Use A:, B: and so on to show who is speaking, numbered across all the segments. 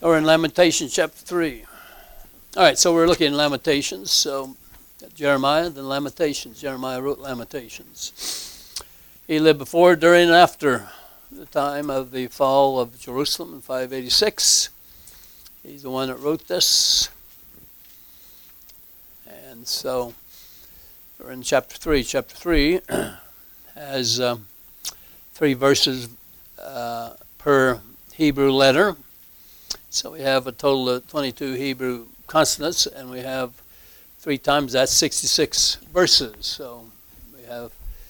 A: Or in Lamentations chapter 3. All right, so we're looking at Lamentations. So Jeremiah, then Lamentations. Jeremiah wrote Lamentations. He lived before, during, and after the time of the fall of Jerusalem in 586. He's the one that wrote this. And so we're in chapter 3. Chapter 3 has 3 verses per Hebrew letter. So we have a total of 22 Hebrew consonants, and we have 3 times that, 66 verses. So we have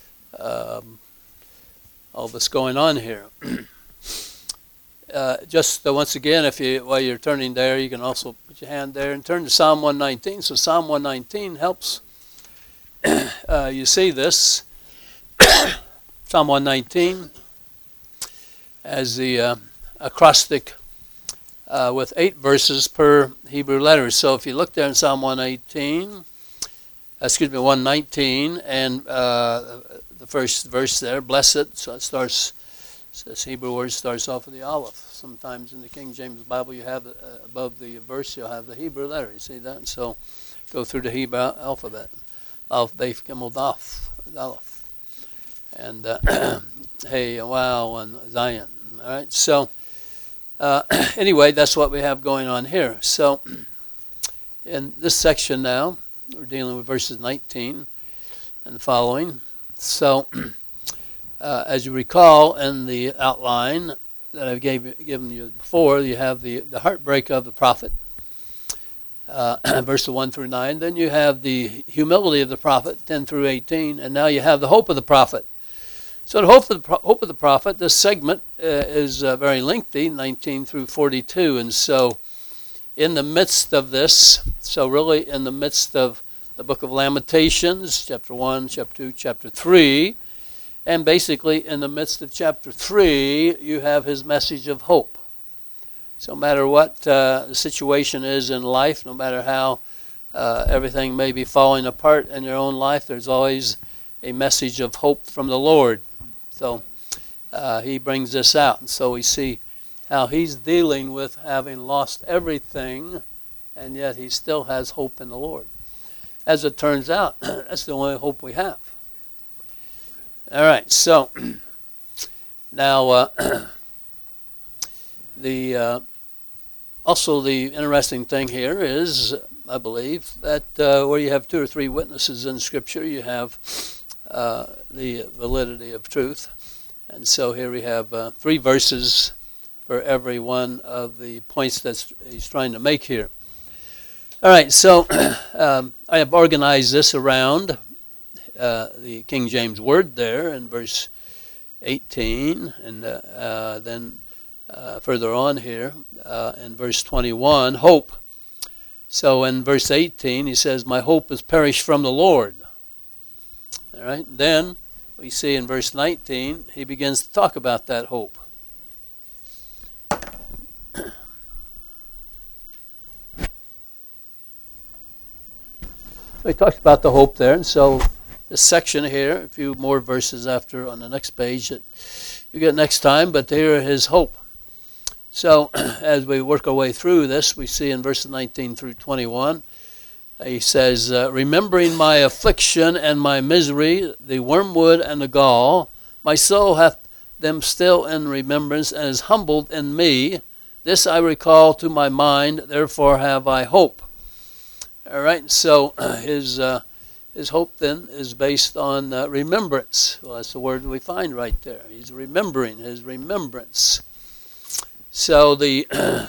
A: all this going on here. Just once again, while you're turning there, you can also put your hand there and turn to Psalm 119. So Psalm 119 helps you see this. Psalm 119 as the acrostic with 8 verses per Hebrew letter. So if you look there in Psalm 119, and the first verse there, blessed, so it starts, this Hebrew word starts off with the aleph. Sometimes in the King James Bible you have, above the verse, you'll have the Hebrew letter. You see that? And so go through the Hebrew alphabet. Alph, Beth, Gimel, Daf, Aleph. And Hey, Wow, and Zion. All right, so anyway, that's what we have going on here. So in this section now, we're dealing with verses 19 and the following. So as you recall in the outline that I've given you before, you have the heartbreak of the prophet, verses 1 through 9. Then you have the humility of the prophet, 10 through 18. And now you have the hope of the prophet. So the hope of the prophet, this segment is very lengthy, 19 through 42. And so in the midst of this, so really in the midst of the book of Lamentations, chapter 1, chapter 2, chapter 3, and basically in the midst of chapter 3, you have his message of hope. So no matter what the situation is in life, no matter how everything may be falling apart in your own life, there's always a message of hope from the Lord. So he brings this out. And so we see how he's dealing with having lost everything, and yet he still has hope in the Lord. As it turns out, that's the only hope we have. All right, so now also the interesting thing here is, I believe, that where you have 2 or 3 witnesses in Scripture, you have the validity of truth. And so here we have 3 verses for every one of the points that he's trying to make here. All right, so I have organized this around the King James word there in verse 18, and then further on here in verse 21, hope. So in verse 18 he says, my hope is perished from the Lord. All right, then we see in verse 19 he begins to talk about that hope. So he talks about the hope there, and so this section here, a few more verses after on the next page that you get next time, but here is his hope. So as we work our way through this, we see in verses 19 through 21, he says, remembering my affliction and my misery, the wormwood and the gall, my soul hath them still in remembrance and is humbled in me. This I recall to my mind, therefore have I hope. All right, so his hope then is based on remembrance. Well, that's the word we find right there. He's remembering his remembrance. So the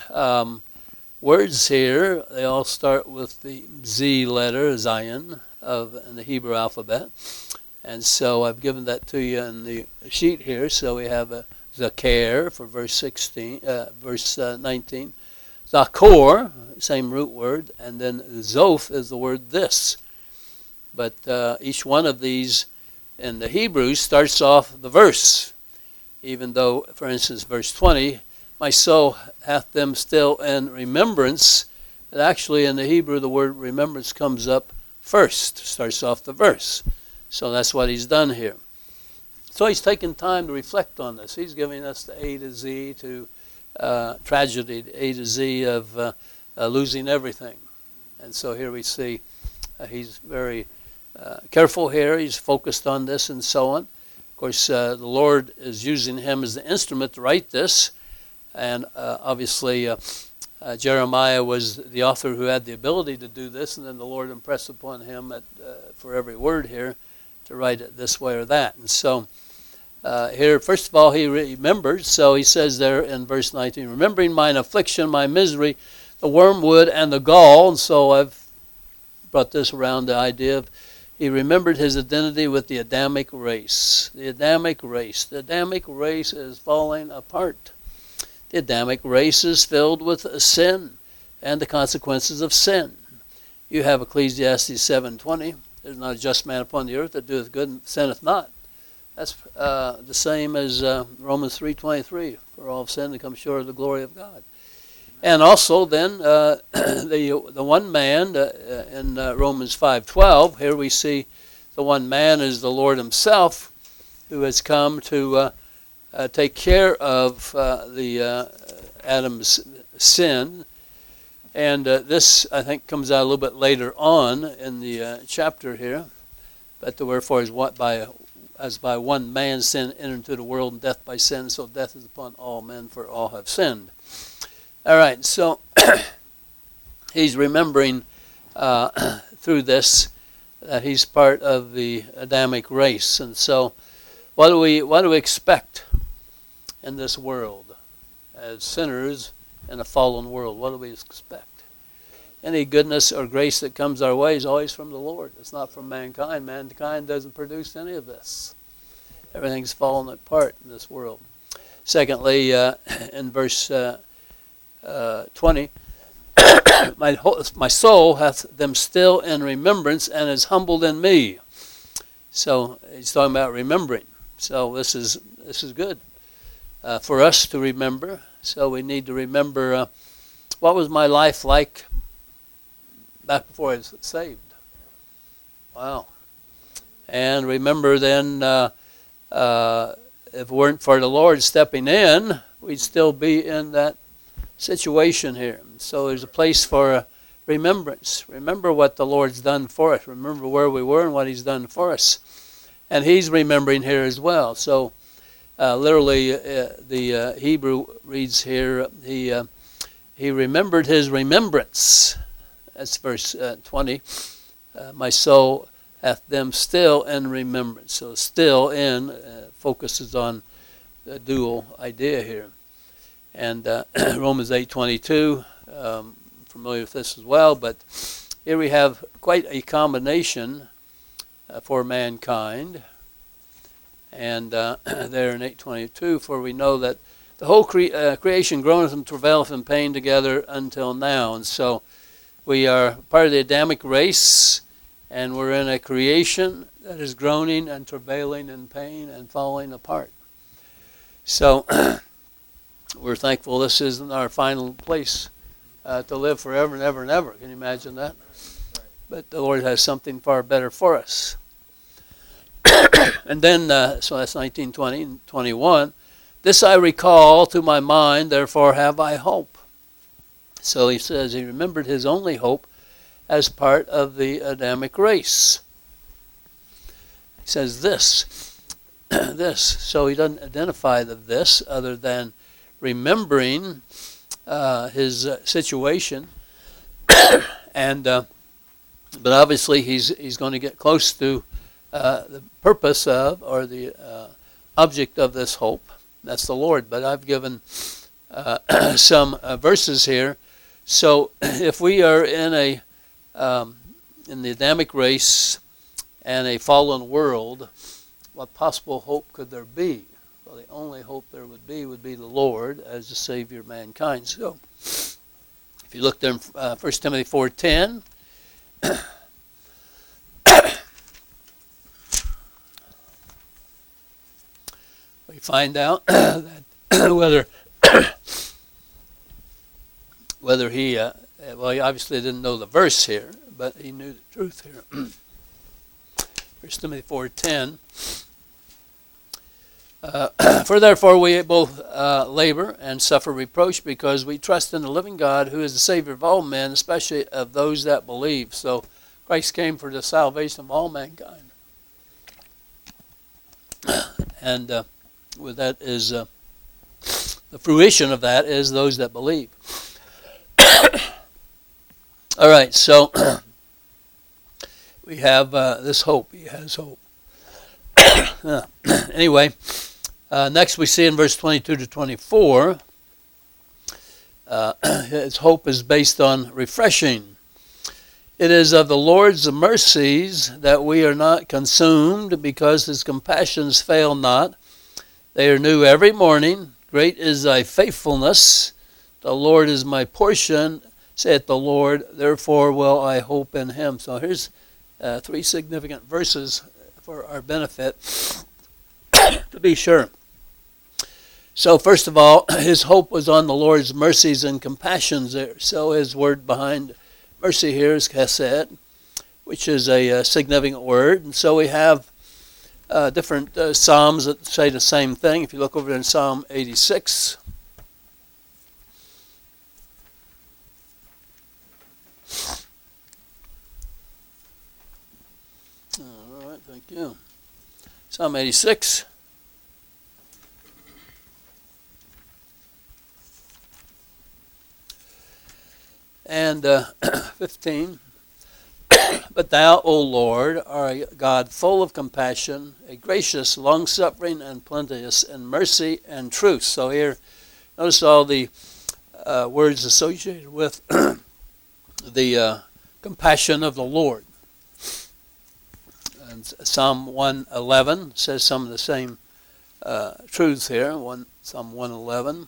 A: words here, they all start with the Z letter, Zion, in the Hebrew alphabet. And so I've given that to you in the sheet here. So we have a Zakir for verse 19. Zakor, same root word, and then Zoph is the word this. But each one of these in the Hebrew starts off the verse. Even though, for instance, verse 20, my soul hath them still in remembrance. But actually in the Hebrew the word remembrance comes up first, starts off the verse. So that's what he's done here. So he's taken time to reflect on this. He's giving us the A to Z to tragedy, A to Z of losing everything. And so here we see he's very careful here. He's focused on this and so on. Of course, the Lord is using him as the instrument to write this. And obviously, Jeremiah was the author who had the ability to do this. And then the Lord impressed upon him for every word here to write it this way or that. And so here, first of all, he remembered. So he says there in verse 19, remembering mine affliction, my misery, the wormwood and the gall. And so I've brought this around the idea of he remembered his identity with the Adamic race. The Adamic race. The Adamic race is falling apart. The Adamic race is filled with sin and the consequences of sin. You have Ecclesiastes 7:20. There's not a just man upon the earth that doeth good and sinneth not. That's the same as Romans 3:23. For all have sinned and come short of the glory of God. And also then the one man in Romans 5:12, here we see the one man is the Lord himself who has come to take care of the Adam's sin. And this, I think, comes out a little bit later on in the chapter here. But the wherefore is what as by one man sin entered into the world, and death by sin, so death is upon all men, for all have sinned. All right, so he's remembering through this that he's part of the Adamic race. And so what do we expect in this world as sinners in a fallen world? What do we expect? Any goodness or grace that comes our way is always from the Lord. It's not from mankind. Mankind doesn't produce any of this. Everything's fallen apart in this world. Secondly, in verse 20, my soul hath them still in remembrance and is humbled in me. So he's talking about remembering. So this is good for us to remember. So we need to remember what was my life like back before I was saved. Wow. And remember then, if it weren't for the Lord stepping in, we'd still be in that situation here. So there's a place for remembrance. Remember what the Lord's done for us. Remember where we were and what he's done for us. And he's remembering here as well. So literally the Hebrew reads here, he remembered his remembrance. That's verse 20. My soul hath them still in remembrance. So still in focuses on the dual idea here. And Romans 8:22, familiar with this as well, but here we have quite a combination for mankind. And there in 8:22, for we know that the whole creation groaneth and travaileth in pain together until now. And so we are part of the Adamic race, and we're in a creation that is groaning and travailing in pain and falling apart. So we're thankful this isn't our final place to live forever and ever and ever. Can you imagine that? But the Lord has something far better for us. And then, so that's 19, 20, and 21. This I recall to my mind, therefore have I hope. So he says he remembered his only hope as part of the Adamic race. He says this, this. So he doesn't identify the this other than remembering his situation. And but obviously he's going to get close to the purpose of, or the object of this hope. That's the Lord. But I've given some verses here. So if we are in the Adamic race and a fallen world, what possible hope could there be? Well, the only hope there would be the Lord as the Savior of mankind. So if you look there in 1 Timothy 4:10, we find out that whether he, well, he obviously didn't know the verse here, but he knew the truth here. 1 Timothy 4:10, For therefore we both labor and suffer reproach because we trust in the living God, who is the Savior of all men, especially of those that believe. So Christ came for the salvation of all mankind. And with that is the fruition of that is those that believe. All right, so we have this hope. He has hope. Anyway, next we see in verse 22 to 24, his hope is based on refreshing. It is of the Lord's mercies that we are not consumed, because his compassions fail not. They are new every morning. Great is thy faithfulness. The Lord is my portion, saith the Lord. Therefore will I hope in him. So here's three significant verses for our benefit, to be sure. So first of all, his hope was on the Lord's mercies and compassions there. So his word behind mercy here is chesed, which is a significant word. And so we have different psalms that say the same thing. If you look over in Psalm 86, all right, thank you. Psalm 86. And 15. But thou, O Lord, art a God full of compassion, a gracious, long-suffering, and plenteous in mercy and truth. So here, notice all the words associated with the compassion of the Lord. And Psalm 111 says some of the same truths here. Psalm 111.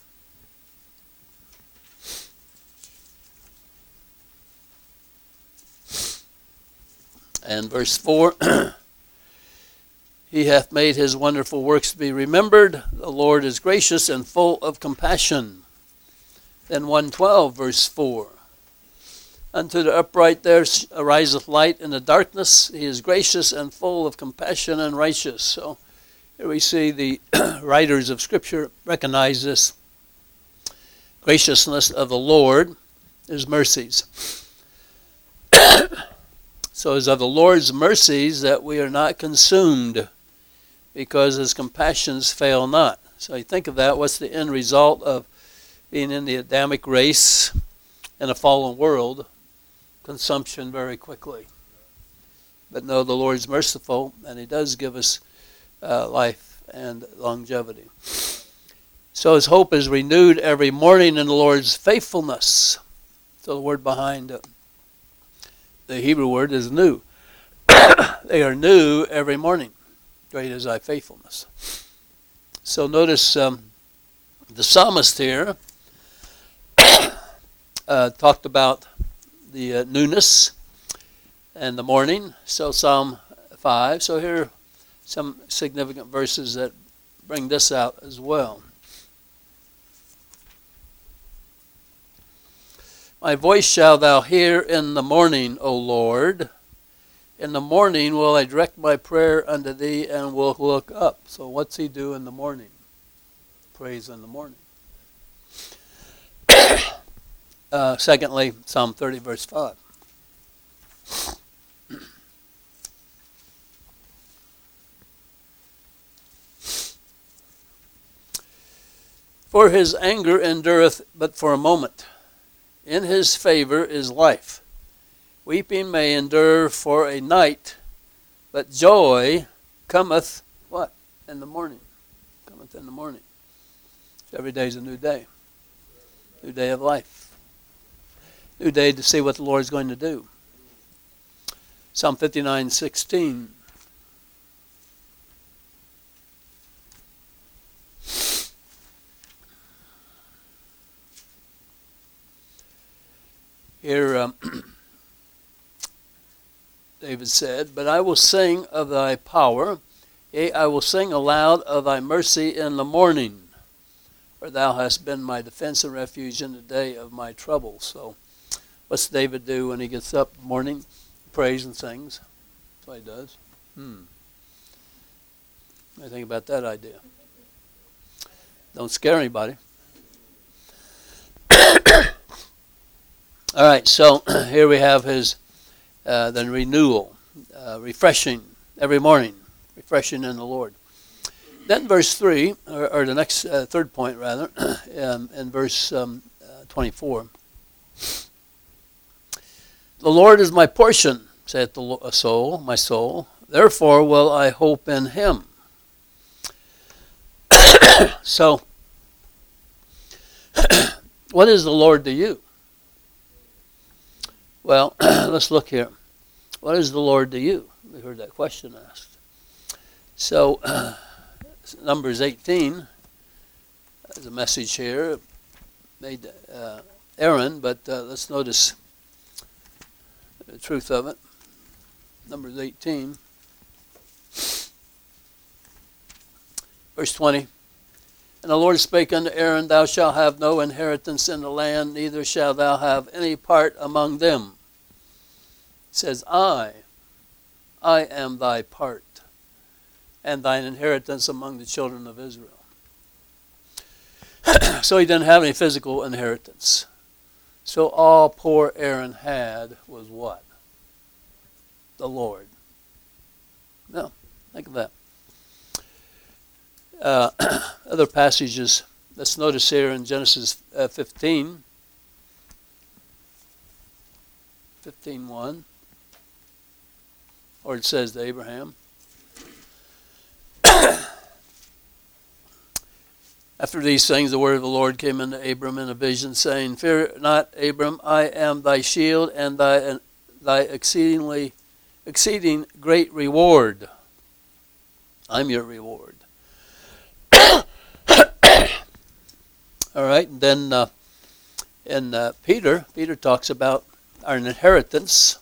A: And verse 4, he hath made his wonderful works to be remembered. The Lord is gracious and full of compassion. Then 112, verse 4. Unto the upright there ariseth light in the darkness. He is gracious and full of compassion and righteous. So here we see the writers of Scripture recognize this graciousness of the Lord, his mercies. So it is of the Lord's mercies that we are not consumed, because his compassions fail not. So you think of that, what's the end result of being in the Adamic race in a fallen world? Consumption very quickly. But no, the Lord's merciful, and he does give us life and longevity. So his hope is renewed every morning in the Lord's faithfulness. So the word behind the Hebrew word is new. They are new every morning. Great is thy faithfulness. So notice the psalmist here talked about the newness and the morning. So Psalm 5. So here are some significant verses that bring this out as well. My voice shalt thou hear in the morning, O Lord. In the morning will I direct my prayer unto thee, and will look up. So what's he do in the morning? Praise in the morning. Secondly, Psalm 30, verse 5. For his anger endureth but for a moment. In his favor is life. Weeping may endure for a night, but joy cometh, what? In the morning. Cometh in the morning. So every day is a new day. New day of life. New day to see what the Lord is going to do. Psalm 59:16. Here, David said, but I will sing of thy power, yea, I will sing aloud of thy mercy in the morning, for thou hast been my defense and refuge in the day of my trouble. So what's David do when he gets up in the morning? Prays and sings. That's what he does. What do you think about that idea? Don't scare anybody. All right, so here we have his the renewal, refreshing every morning, refreshing in the Lord. Then verse 3, or the next third point rather, in verse 24. The Lord is my portion, saith the soul, my soul. Therefore will I hope in him. So, what is the Lord to you? Well, let's look here. What is the Lord to you? We heard that question asked. So, Numbers 18, there's a message here made Aaron, but let's notice the truth of it. Numbers 18, verse 20. And the Lord spake unto Aaron, Thou shalt have no inheritance in the land, neither shalt thou have any part among them. It says, I am thy part, and thine inheritance among the children of Israel. So he didn't have any physical inheritance. So all poor Aaron had was what? The Lord. No, think of that. Other passages, let's notice here in Genesis 15, 15:1, or it says to Abraham, after these things the word of the Lord came unto Abram in a vision, saying, Fear not, Abram, I am thy shield and thy exceeding great reward. I'm your reward. All right, and then in Peter talks about our inheritance.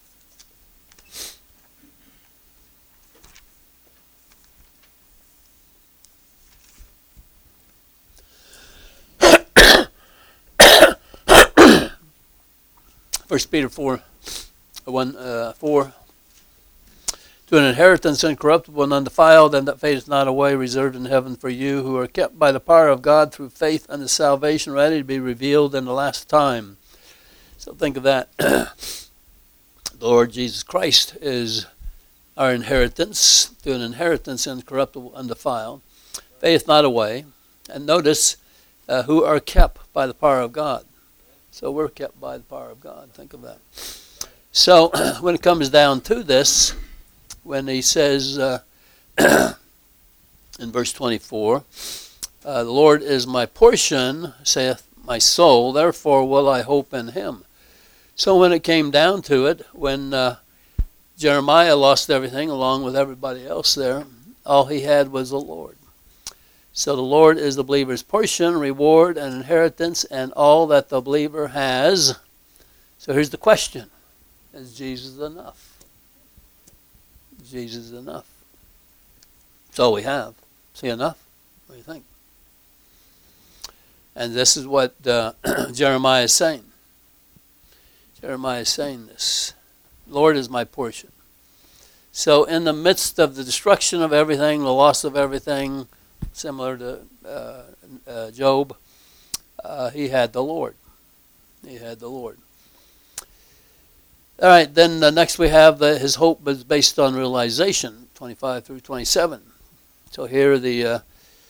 A: First Peter 4, 4. To an inheritance incorruptible and undefiled, and that fadeth not away, reserved in heaven for you, who are kept by the power of God through faith unto salvation, ready to be revealed in the last time. So think of that. The Lord Jesus Christ is our inheritance, to an inheritance incorruptible, undefiled, fadeth not away. And notice, who are kept by the power of God. So we're kept by the power of God. Think of that. So when it comes down to this, when he says in verse 24, the Lord is my portion, saith my soul, therefore will I hope in him. So when it came down to it, when Jeremiah lost everything along with everybody else there, all he had was the Lord. So the Lord is the believer's portion, reward, and inheritance, and all that the believer has. So here's the question. Is Jesus enough? Jesus is enough. That's all we have. Is he enough? What do you think? And this is what Jeremiah is saying. Jeremiah is saying this. Lord is my portion. So in the midst of the destruction of everything, the loss of everything, similar to Job, he had the Lord. He had the Lord. All right, then next we have his hope is based on realization, 25 through 27. So here the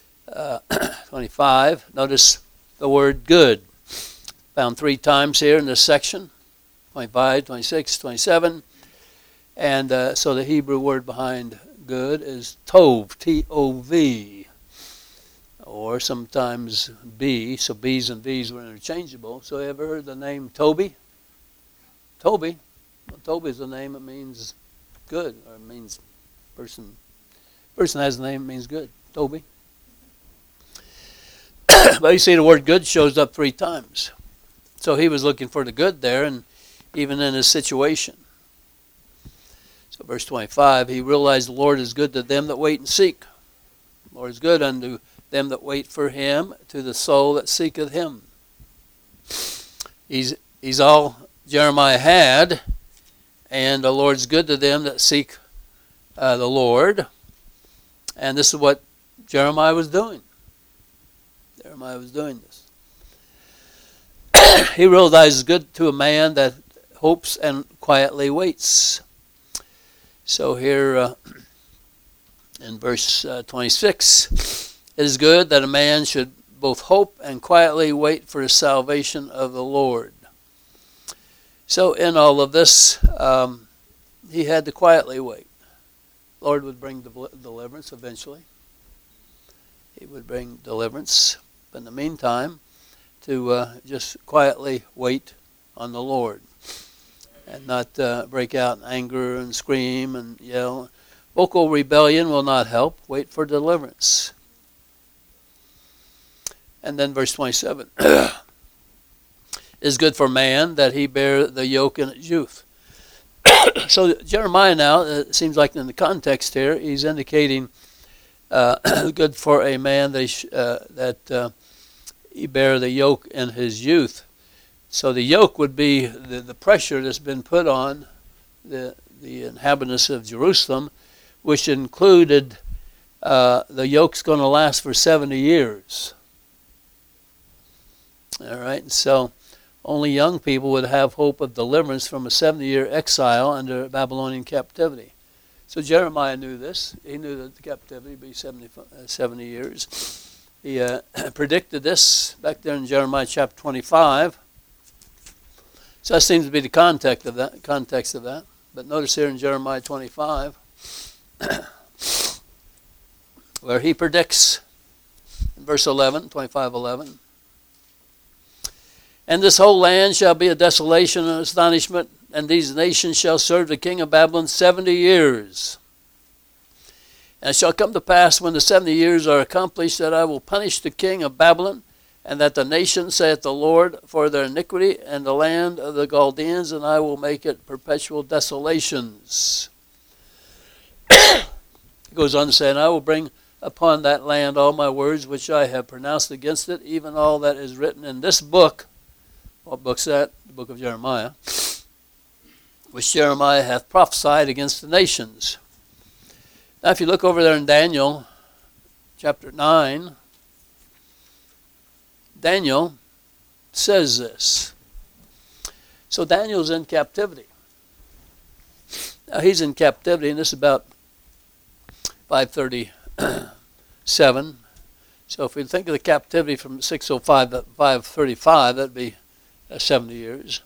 A: 25, notice the word good. Found 3 times here in this section, 25, 26, 27. And so the Hebrew word behind good is tov, T-O-V. Or sometimes B, so B's and V's were interchangeable. So you ever heard the name Toby? Toby. Well, Toby is a name that means good, or it means person has a name that means good. Toby. But you see the word good shows up 3 times. So he was looking for the good there, and even in his situation. So verse 25, he realized the Lord is good to them that wait and seek. The Lord is good unto them that wait for him, to the soul that seeketh him. He's all Jeremiah had, and the Lord's good to them that seek the Lord. And this is what Jeremiah was doing. Jeremiah was doing this. He realizes good to a man that hopes and quietly waits. So here in verse 26, it is good that a man should both hope and quietly wait for the salvation of the Lord. So in all of this, he had to quietly wait. Lord would bring deliverance eventually. He would bring deliverance. But in the meantime, to just quietly wait on the Lord and not break out in anger and scream and yell. Vocal rebellion will not help. Wait for deliverance. And then verse 27. It is good for man that he bear the yoke in his youth. So Jeremiah now, it seems like in the context here, he's indicating good for a man that he bear the yoke in his youth. So the yoke would be the pressure that's been put on the inhabitants of Jerusalem, which included the yoke's going to last for 70 years. All right, so only young people would have hope of deliverance from a 70-year exile under Babylonian captivity. So Jeremiah knew this. He knew that the captivity would be 70 years. He predicted this back there in Jeremiah chapter 25. So that seems to be the context of that. But notice here in Jeremiah 25, where he predicts in verse 11, 25:11, and this whole land shall be a desolation and astonishment, and these nations shall serve the king of Babylon 70 years. And it shall come to pass when the 70 years are accomplished that I will punish the king of Babylon, and that the nation, saith the Lord, for their iniquity, and the land of the Chaldeans, and I will make it perpetual desolations. He goes on to say, and I will bring upon that land all my words which I have pronounced against it, even all that is written in this book. What book's that? The book of Jeremiah. Which Jeremiah hath prophesied against the nations. Now if you look over there in Daniel chapter 9, Daniel says this. So Daniel's in captivity. Now he's in captivity, and this is about 537. So if we think of the captivity from 605 to 535, that'd be 70 years.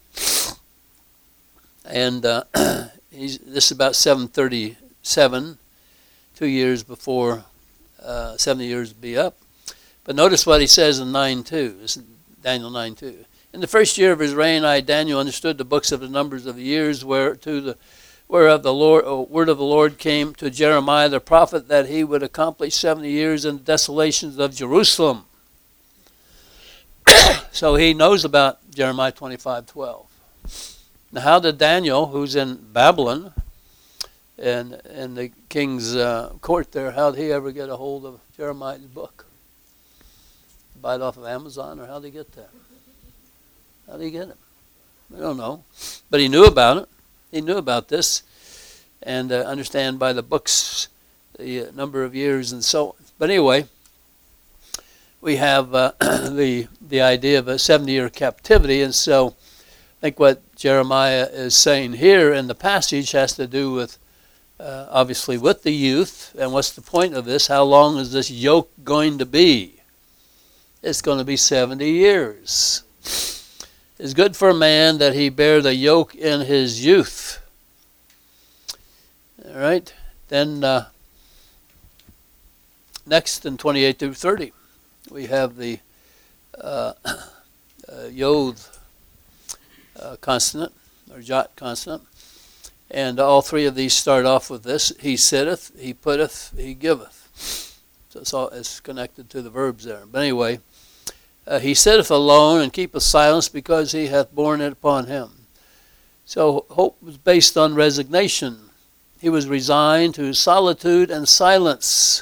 A: And this is about 737, 2 years before 70 years would be up. But notice what he says in 9:2. This is Daniel 9:2. In the first year of his reign, I, Daniel, understood the books of the numbers of the years whereof the word of the Lord came to Jeremiah the prophet, that he would accomplish 70 years in the desolations of Jerusalem. So he knows about Jeremiah 25:12. Now how did Daniel, who's in Babylon, and in the king's court there, how did he ever get a hold of Jeremiah's book? Buy it off of Amazon, or how did he get that? How did he get it? I don't know. But he knew about it. He knew about this, and understand by the books the number of years and so on. But anyway, we have the idea of a 70-year captivity, and so I think what Jeremiah is saying here in the passage has to do with, obviously, with the youth, and what's the point of this? How long is this yoke going to be? It's going to be 70 years. It's good for a man that he bear the yoke in his youth. All right. Then next in 28 through 30, we have the Yod consonant, or Jot consonant. And all three of these start off with this. He sitteth, he putteth, he giveth. So it's connected to the verbs there. But anyway, he sitteth alone and keepeth silence, because he hath borne it upon him. So hope was based on resignation. He was resigned to solitude and silence.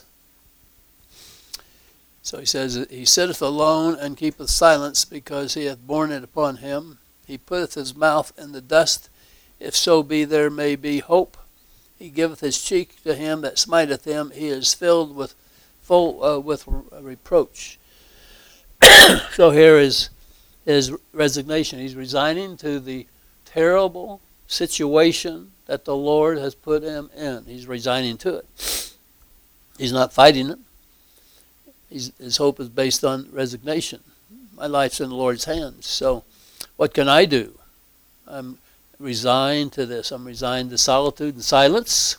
A: So he says, he sitteth alone and keepeth silence, because he hath borne it upon him. He putteth his mouth in the dust, if so be there may be hope. He giveth his cheek to him that smiteth him. He is filled with with reproach. So here is his resignation. He's resigning to the terrible situation that the Lord has put him in. He's resigning to it. He's not fighting it. His hope is based on resignation. My life's in the Lord's hands. So what can I do? I'm resigned to this. I'm resigned to solitude and silence.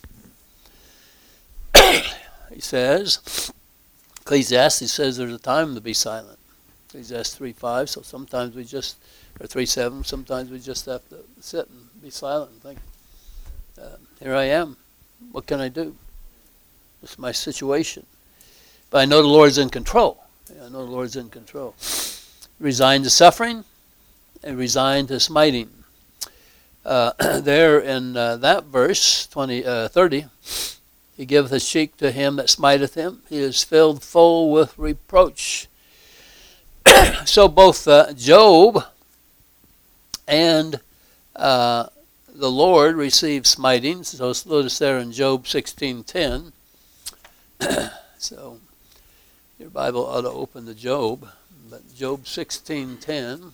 A: He says, Ecclesiastes says there's a time to be silent. Ecclesiastes 3:5, so sometimes we just, or 3:7, sometimes we just have to sit and be silent and think, here I am. What can I do? This is my situation. But I know the Lord's in control. I know the Lord's in control. Resigned to suffering and resigned to smiting. There in that verse, 30, he giveth his cheek to him that smiteth him. He is filled full with reproach. So both Job and the Lord received smiting. So notice there in Job 16:10. So your Bible ought to open to Job, but Job 16:10.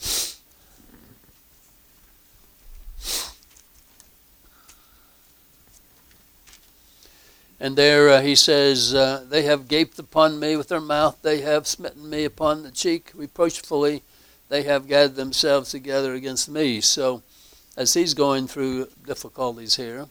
A: And there he says, they have gaped upon me with their mouth. They have smitten me upon the cheek reproachfully. They have gathered themselves together against me. So as he's going through difficulties here,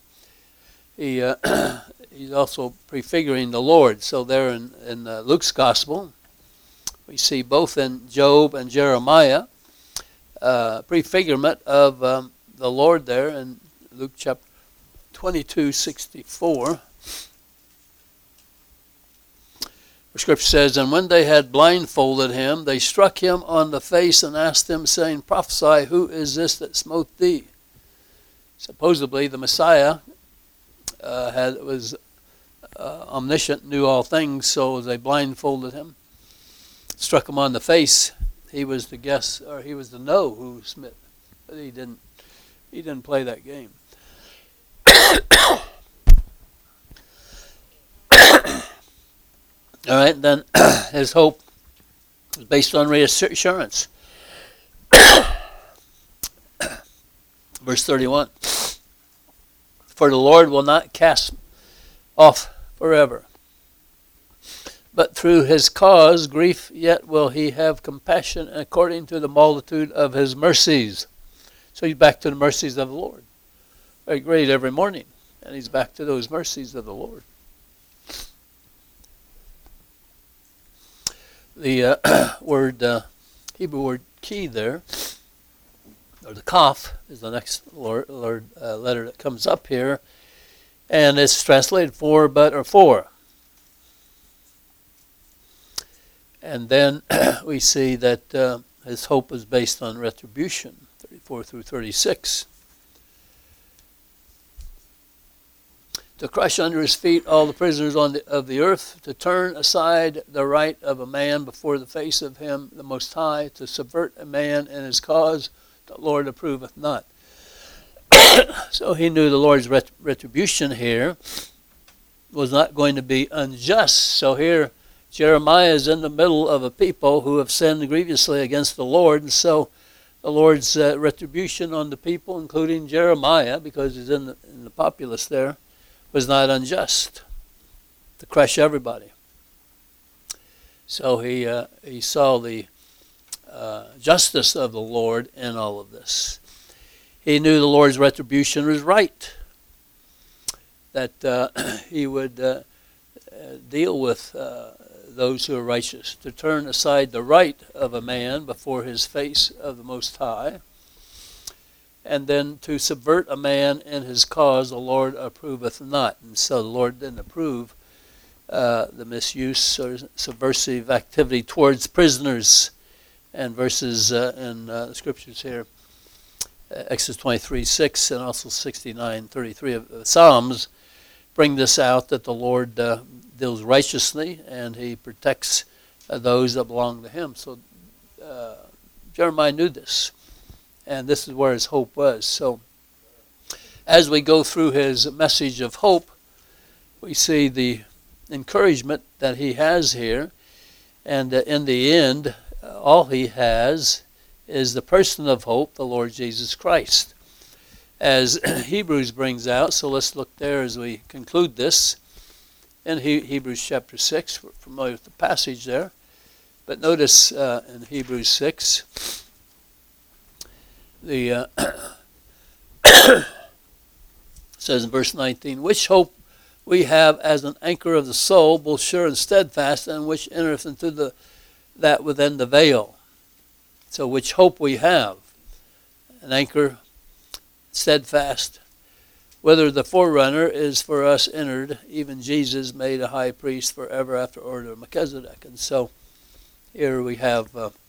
A: he's also prefiguring the Lord. So there in Luke's Gospel, we see both in Job and Jeremiah, prefigurement of the Lord there in Luke chapter 22:64. The scripture says, and when they had blindfolded him, they struck him on the face and asked him, saying, prophesy, who is this that smote thee? Supposedly the Messiah was omniscient, knew all things, so they blindfolded him, struck him on the face. He was the guess, or he was the know who smit. But he didn't play that game. All right, then his hope is based on reassurance. Verse 31. For the Lord will not cast off forever, but through his cause grief yet will he have compassion according to the multitude of his mercies. So he's back to the mercies of the Lord. Very great every morning, and he's back to those mercies of the Lord. The Hebrew word key there, or the kaf, is the next letter that comes up here, and it's translated for, but, or for. And then we see that his hope is based on retribution, 34 through 36. To crush under his feet all the prisoners of the earth, to turn aside the right of a man before the face of him, the Most High, to subvert a man in his cause, the Lord approveth not. So he knew the Lord's retribution here was not going to be unjust. So here Jeremiah is in the middle of a people who have sinned grievously against the Lord, and so the Lord's retribution on the people, including Jeremiah, because he's in the populace there, was not unjust, to crush everybody. So he saw the justice of the Lord in all of this. He knew the Lord's retribution was right, that he would deal with those who are righteous, to turn aside the right of a man before his face of the Most High, and then to subvert a man in his cause, the Lord approveth not. And so the Lord didn't approve the misuse or subversive activity towards prisoners. And verses in the scriptures here, Exodus 23:6 and also 69:33 of the Psalms, bring this out, that the Lord deals righteously and he protects those that belong to him. So Jeremiah knew this. And this is where his hope was. So as we go through his message of hope, we see the encouragement that he has here. And in the end, all he has is the person of hope, the Lord Jesus Christ. As Hebrews brings out, so let's look there as we conclude this. In Hebrews chapter 6, we're familiar with the passage there. But notice in Hebrews 6, the says in verse 19, which hope we have as an anchor of the soul, both sure and steadfast, and which entereth into that within the veil. So which hope we have, an anchor, steadfast, whether the forerunner is for us entered, even Jesus made a high priest forever after order of Melchizedek. And so here we have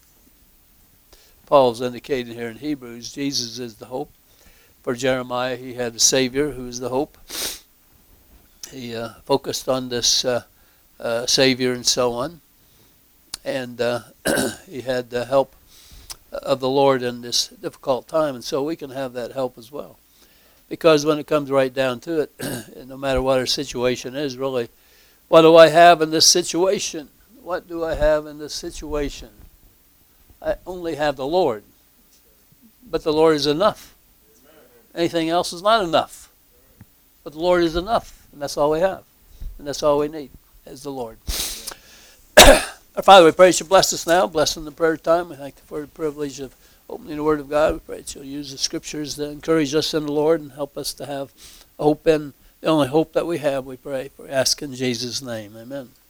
A: Paul's indicated here in Hebrews, Jesus is the hope. For Jeremiah, he had a Savior who is the hope. He focused on this Savior and so on. And he had the help of the Lord in this difficult time. And so we can have that help as well. Because when it comes right down to it, no matter what our situation is, really, what do I have in this situation? What do I have in this situation? I only have the Lord. But the Lord is enough. Anything else is not enough. But the Lord is enough. And that's all we have. And that's all we need is the Lord. Our Father, we pray that you bless us now. Bless in the prayer time. We thank you for the privilege of opening the Word of God. We pray that you'll use the Scriptures to encourage us in the Lord and help us to have hope in the only hope that we have, we pray. We ask in Jesus' name. Amen.